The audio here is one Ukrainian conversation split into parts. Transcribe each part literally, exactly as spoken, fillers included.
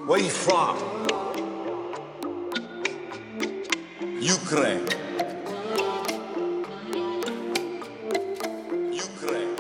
Where you from? Ukraine. Ukraine.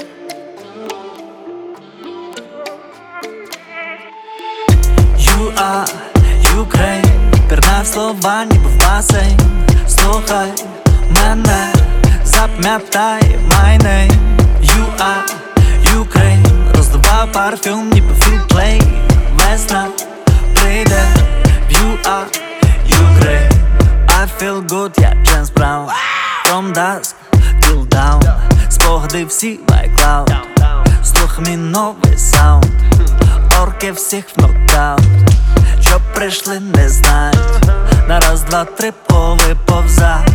You are Ukraine. Пірнав слова, ніби в басейн. Слухай мене, запам'ятай my name. You are Ukraine. Роздавав парфюм, ніби філплей. Весна прийде. You are Ukraine. I feel good, я Джеймс Браун. From dusk till dawn. Спогади всі like cloud. Слухай мій новий саунд. Орки всіх в нокаут. Що прийшли, не знають. На раз, два, три повиповзають.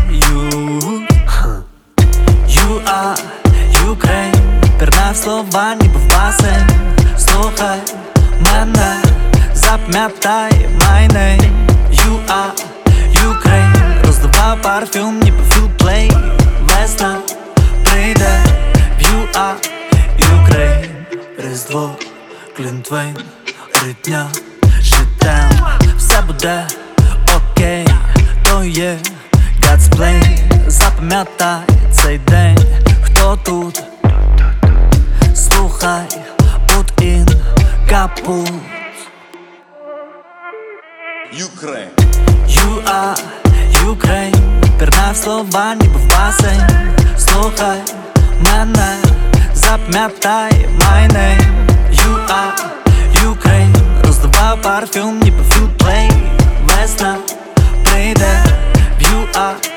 You are Ukraine. Пірнав слова, ніби в басейн. Слухай мене, запам'ятай my name. You are Ukraine. Роздавав парфюм, ніби філплей. Весна прийде. You are Ukraine. Різдво, Глінтвейн, рідня, життям. Все буде окей, то є God's plan. Запам'ятай цей день. Хто тут? Слухай, put in капут. Ukraine. You are Ukraine. Пірнав слова, ніби в басейн. Слухай мене, запам'ятай my name. You are Ukraine. Роздавав парфюм, ніби філплей. Весна прийде. You are